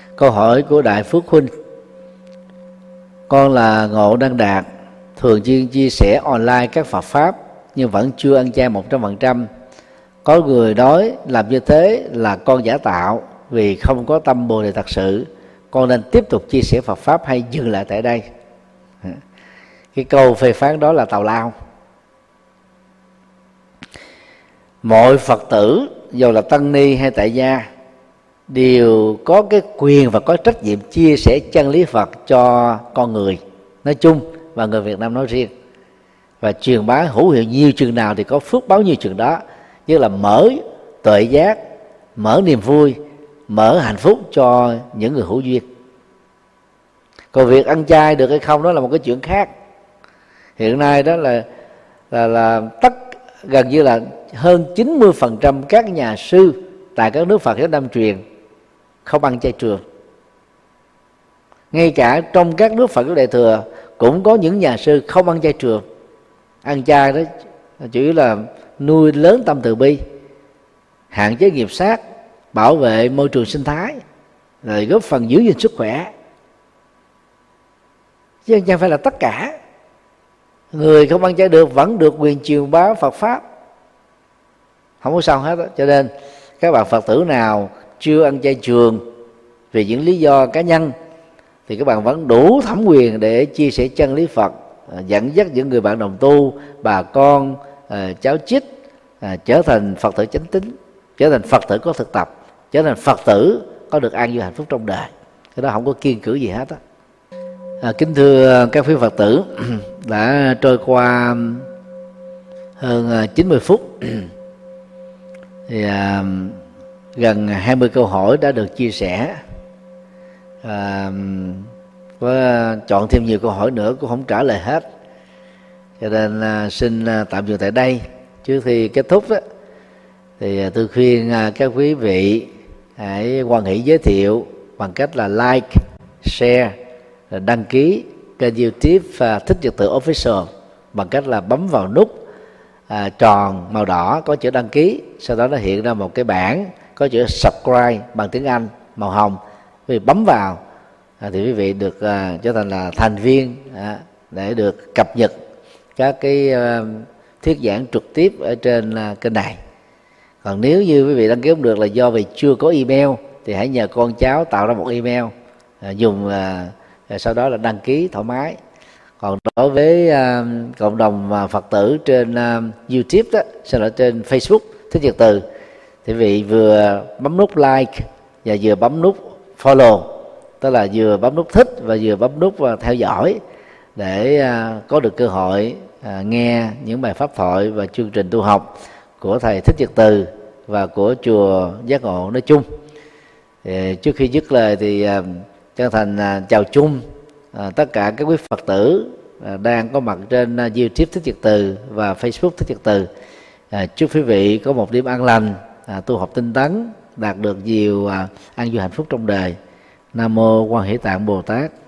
Câu hỏi của Đại Phước Huynh: con là Ngộ Đăng Đạt, thường xuyên chia sẻ online các Phật pháp nhưng vẫn chưa ăn chay 100%. Có người nói làm như thế là con giả tạo vì không có tâm Bồ Đề thật sự. Con nên tiếp tục chia sẻ Phật pháp hay dừng lại tại đây? Cái câu phê phán đó là tào lao. Mọi Phật tử, dù là tăng ni hay tại gia, đều có cái quyền và có trách nhiệm chia sẻ chân lý Phật cho con người nói chung và người Việt Nam nói riêng, và truyền bá hữu hiệu nhiều chừng nào thì có phước báo nhiều chừng đó, như là mở tuệ giác, mở niềm vui, mở hạnh phúc cho những người hữu duyên. Còn việc ăn chay được hay không đó là một cái chuyện khác. Hiện nay đó là gần như là hơn 90% các nhà sư tại các nước Phật giáo Nam truyền không ăn chay trường. Ngay cả trong các nước Phật giáo Đại thừa cũng có những nhà sư không ăn chay trường. Ăn chay đó chủ yếu là nuôi lớn tâm từ bi, hạn chế nghiệp sát, bảo vệ môi trường sinh thái, rồi góp phần giữ gìn sức khỏe. Chứ chẳng phải là tất cả. Người không ăn chay được vẫn được quyền truyền bá Phật pháp, không có sao hết đó. Cho nên các bạn Phật tử nào chưa ăn chay trường vì những lý do cá nhân thì các bạn vẫn đủ thẩm quyền để chia sẻ chân lý Phật, dẫn dắt những người bạn đồng tu, bà con, cháu chích trở thành Phật tử chánh tín, trở thành Phật tử có thực tập, trở thành Phật tử có được an vui hạnh phúc trong đời. Cái đó không có kiêng cữ gì hết á. Kính thưa các quý Phật tử, đã trôi qua hơn 90 phút thì gần 20 câu hỏi đã được chia sẻ. Có chọn thêm nhiều câu hỏi nữa cũng không trả lời hết, cho nên xin tạm dừng tại đây. Trước khi kết thúc đó, thì tôi khuyên các quý vị hãy hoan hỷ giới thiệu bằng cách là like, share, đăng ký kênh YouTube Thích Nhật Từ Official bằng cách là bấm vào nút tròn màu đỏ có chữ đăng ký, sau đó nó hiện ra một cái bảng có chữ subscribe bằng tiếng Anh màu hồng. Vì bấm vào thì quý vị được trở thành là thành viên để được cập nhật các cái thuyết giảng trực tiếp ở trên kênh này. Còn nếu như quý vị đăng ký không được là do vì chưa có email thì hãy nhờ con cháu tạo ra một email dùng, sau đó là đăng ký thoải mái. Còn đối với cộng đồng Phật tử trên YouTube đó, sau đó trên Facebook Thích Nhật Từ, thì quý vị vừa bấm nút like và vừa bấm nút follow, tức là vừa bấm nút thích và vừa bấm nút theo dõi để có được cơ hội nghe những bài pháp thoại và chương trình tu học của thầy Thích Nhật Từ và của chùa Giác Ngộ nói chung. Trước khi dứt lời thì chân thành chào chung tất cả các quý Phật tử đang có mặt trên YouTube Thích Nhật Từ và Facebook Thích Nhật Từ. Chúc quý vị có một đêm an lành, tu học tinh tấn, đạt được nhiều an vui hạnh phúc trong đời. Nam mô Quan Hỷ Tạng Bồ Tát.